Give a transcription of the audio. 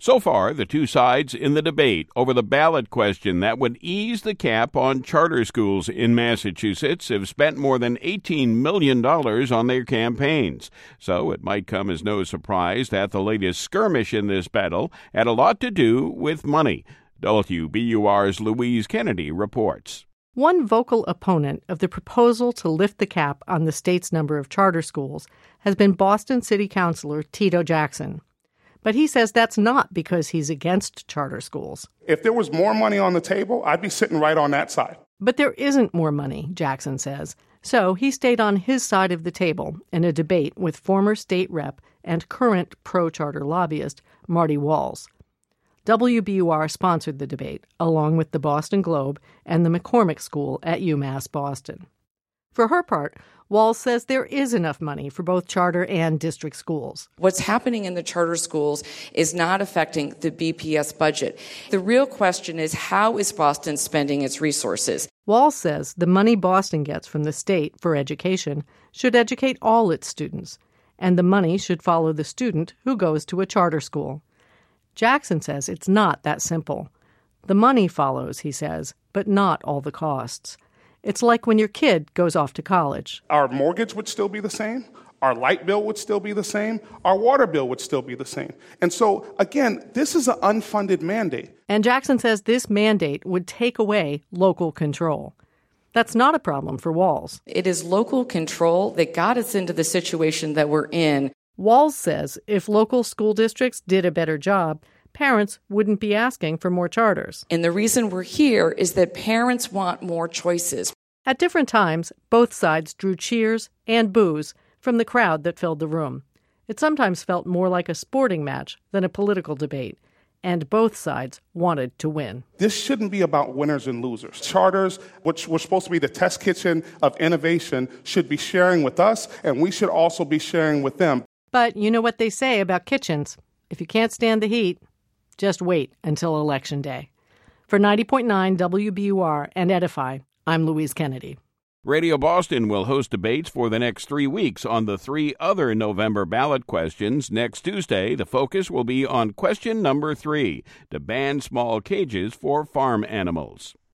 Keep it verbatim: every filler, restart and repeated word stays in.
So far, the two sides in the debate over the ballot question that would ease the cap on charter schools in Massachusetts have spent more than eighteen million dollars on their campaigns. So it might come as no surprise that the latest skirmish in this battle had a lot to do with money. W B U R's Louise Kennedy reports. One vocal opponent of the proposal to lift the cap on the state's number of charter schools has been Boston City Councilor Tito Jackson. But he says that's not because he's against charter schools. If there was more money on the table, I'd be sitting right on that side. But there isn't more money, Jackson says. So he stayed on his side of the table in a debate with former state rep and current pro-charter lobbyist Marty Walls. W B U R sponsored the debate, along with the Boston Globe and the McCormick School at UMass Boston. For her part, Walls says there is enough money for both charter and district schools. What's happening in the charter schools is not affecting the B P S budget. The real question is, how is Boston spending its resources? Walls says the money Boston gets from the state for education should educate all its students, and the money should follow the student who goes to a charter school. Jackson says it's not that simple. The money follows, he says, but not all the costs. It's like when your kid goes off to college. Our mortgage would still be the same. Our light bill would still be the same. Our water bill would still be the same. And so, again, this is an unfunded mandate. And Jackson says this mandate would take away local control. That's not a problem for Walls. It is local control that got us into the situation that we're in. Walls says if local school districts did a better job, parents wouldn't be asking for more charters. And the reason we're here is that parents want more choices. At different times, both sides drew cheers and boos from the crowd that filled the room. It sometimes felt more like a sporting match than a political debate, and both sides wanted to win. This shouldn't be about winners and losers. Charters, which were supposed to be the test kitchen of innovation, should be sharing with us, and we should also be sharing with them. But you know what they say about kitchens. If you can't stand the heat, just wait until Election Day. For ninety point nine W B U R and Edify, I'm Louise Kennedy. Radio Boston will host debates for the next three weeks on the three other November ballot questions. Next Tuesday, the focus will be on question number three, to ban small cages for farm animals.